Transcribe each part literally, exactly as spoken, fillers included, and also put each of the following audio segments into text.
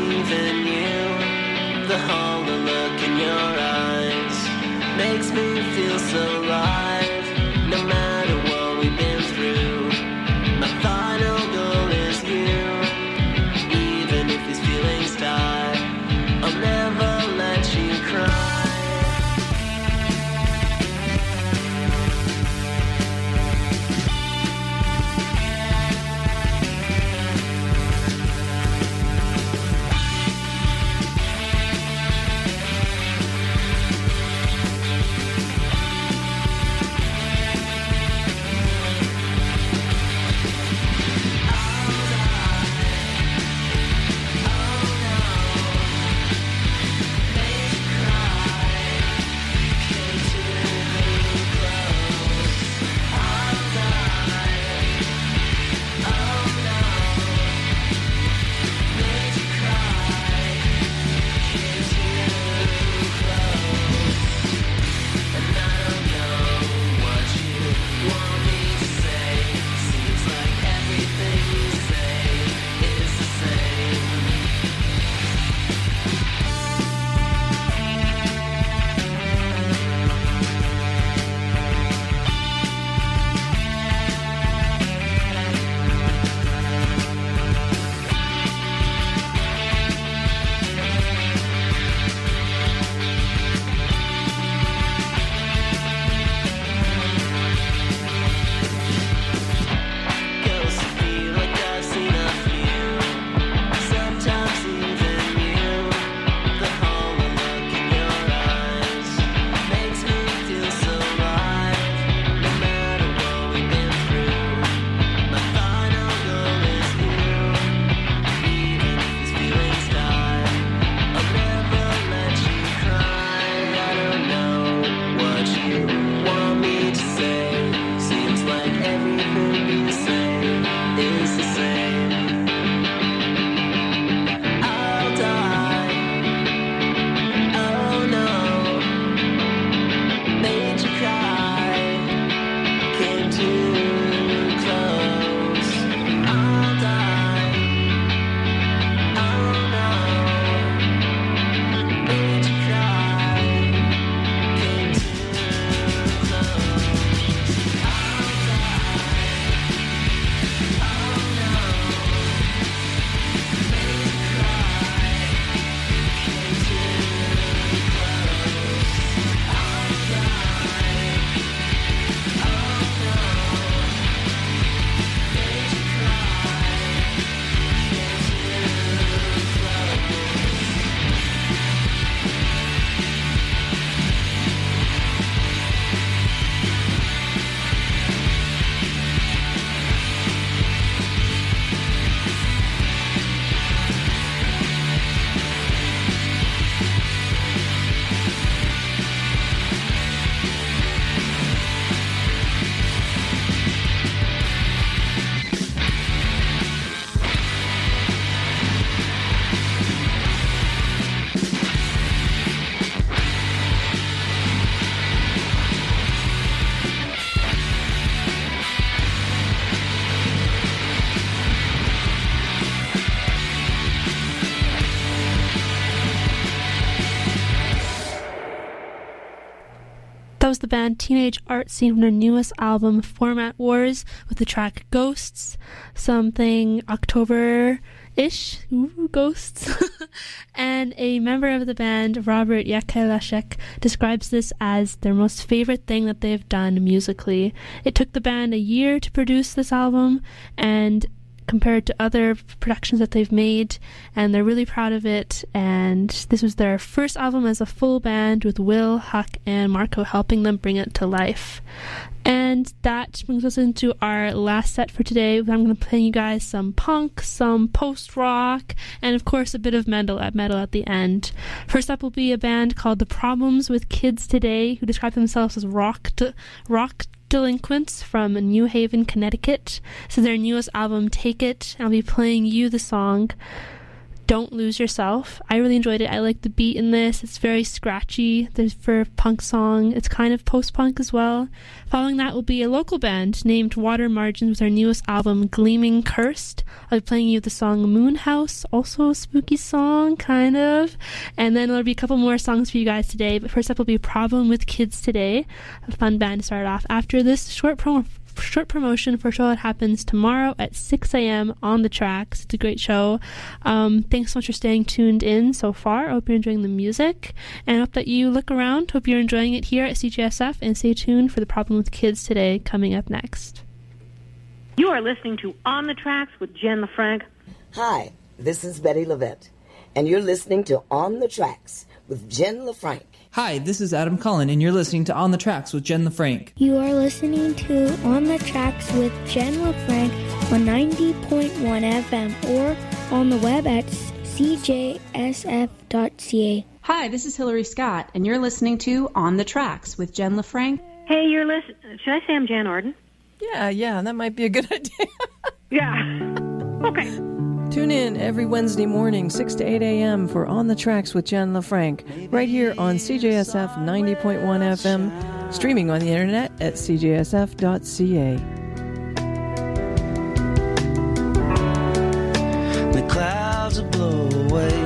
even you. The hollow look in your eyes makes me feel so alive. No matter what we've been through, my final goal is you. Even if these feelings die, I'll never let you cry. That was the band Teenage Art Scene from their newest album, Format Wars, with the track Ghosts, something October-ish, ooh, Ghosts. And a member of the band, Robert Yakelashek, describes this as their most favorite thing that they've done musically. It took the band a year to produce this album, and compared to other productions that they've made, and they're really proud of it. And this was their first album as a full band, with Will, Huck, and Marco helping them bring it to life. And that brings us into our last set for today. I'm going to play you guys some punk, some post-rock, and of course a bit of metal at metal at the end. First up will be a band called The Problems with Kids Today, who describe themselves as rock de- rock delinquents from New Haven, Connecticut. This is their newest album, Take It. I'll be playing you the song Don't Lose Yourself. I really enjoyed it. I like the beat in this. It's very scratchy. There's for a punk song. It's kind of post-punk as well. Following that will be a local band named Water Margins with their newest album, Gleaming Cursed. I'll be playing you the song Moon House, also a spooky song, kind of. And then there'll be a couple more songs for you guys today. But first up will be Problem with Kids Today, a fun band to start off. After this short promo short promotion for a show that happens tomorrow at six a.m. on the Tracks. It's a great show. Um, thanks so much for staying tuned in so far. I hope you're enjoying the music, and I hope that you look around. Hope you're enjoying it here at C J S F, and stay tuned for the Problem with Kids Today coming up next. You are listening to On the Tracks with Jen LaFranc. Hi, this is Betty Levette, and you're listening to On the Tracks with Jen LaFranc. Hi, this is Adam Cullen, and you're listening to On the Tracks with Jen LaFranc. You are listening to On the Tracks with Jen LaFranc on ninety point one F M or on the web at c j s f dot c a. Hi, this is Hillary Scott, and you're listening to On the Tracks with Jen LaFranc. Hey, you're listening. Should I say I'm Jan Arden? Yeah, yeah, that might be a good idea. Yeah. Okay. Tune in every Wednesday morning, six to eight a.m. for On the Tracks with Jen LaFranc, right here on C J S F ninety point one F M, streaming on the internet at c j s f dot c a. The clouds will blow away.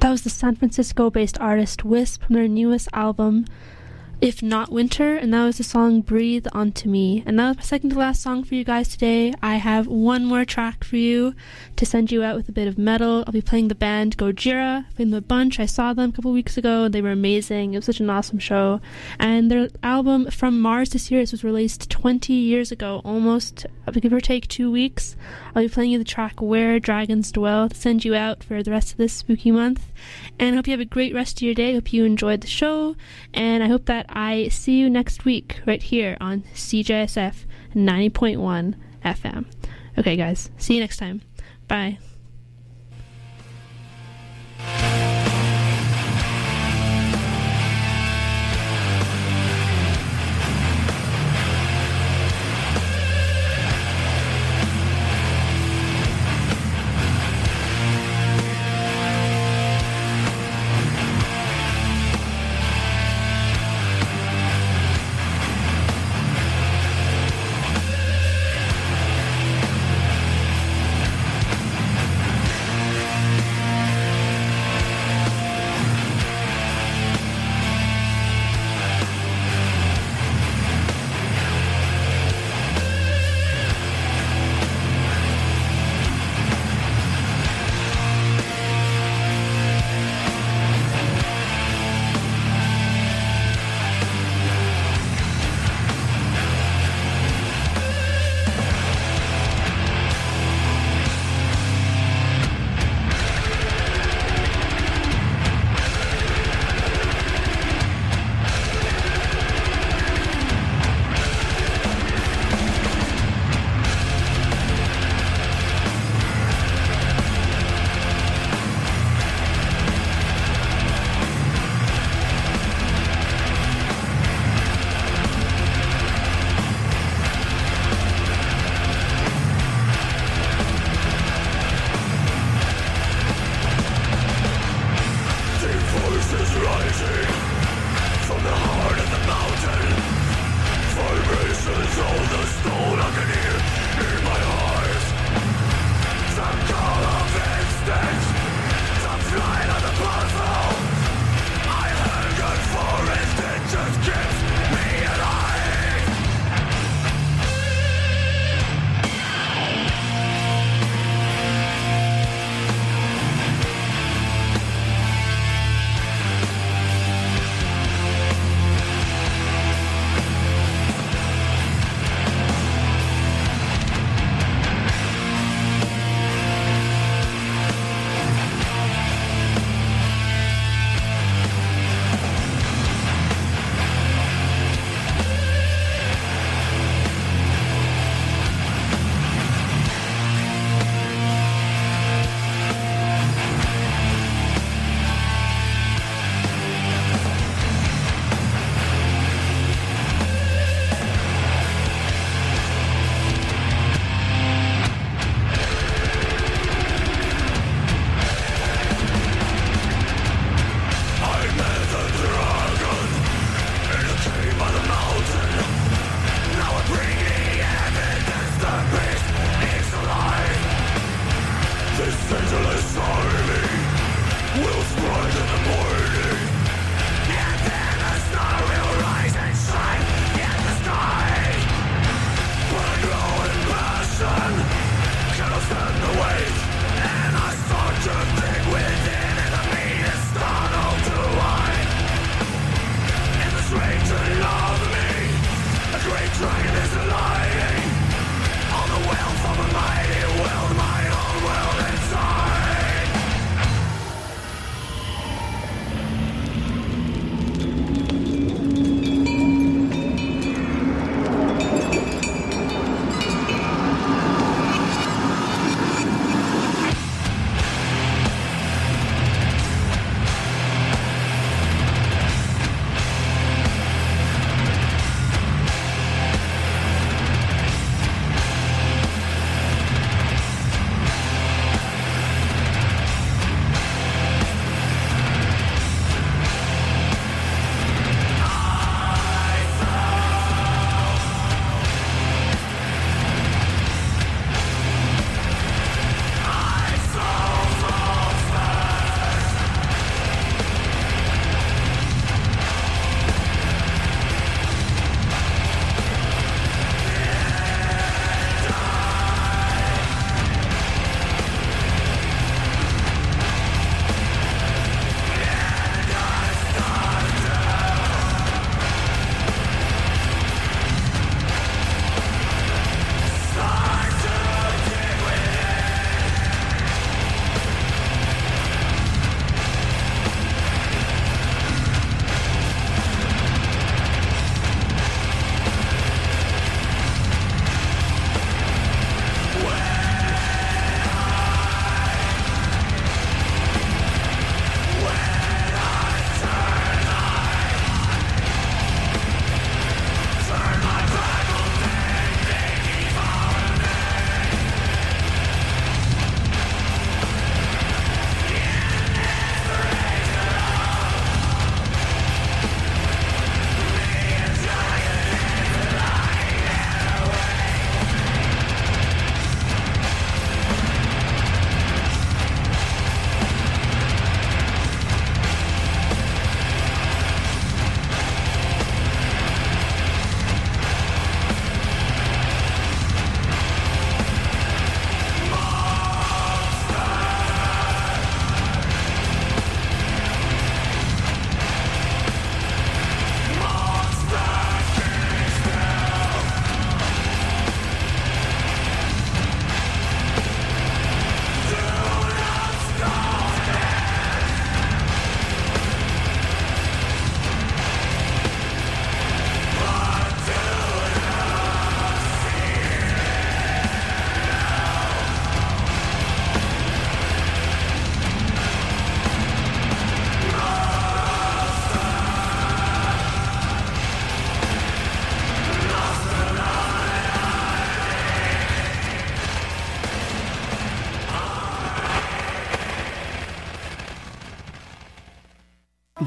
That was the San Francisco-based artist Wisp from their newest album, If Not Winter, and that was the song Breathe Onto Me. And that was my second to last song for you guys today. I have one more track for you to send you out with a bit of metal. I'll be playing the band Gojira. I've been with a bunch. I saw them a couple weeks ago, and they were amazing. It was such an awesome show. And their album From Mars to Sirius was released twenty years ago, almost, give or take, two weeks. I'll be playing you the track Where Dragons Dwell to send you out for the rest of this spooky month. And I hope you have a great rest of your day. I hope you enjoyed the show, and I hope that I see you next week right here on C J S F ninety point one F M. Okay, guys. See you next time. Bye.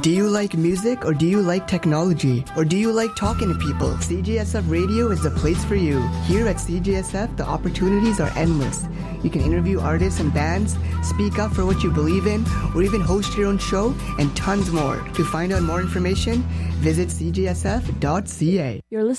Do you like music or do you like technology? Or do you like talking to people? C J S F Radio is the place for you. Here at C J S F, the opportunities are endless. You can interview artists and bands, speak up for what you believe in, or even host your own show, and tons more. To find out more information, visit c j s f dot c a. You're listening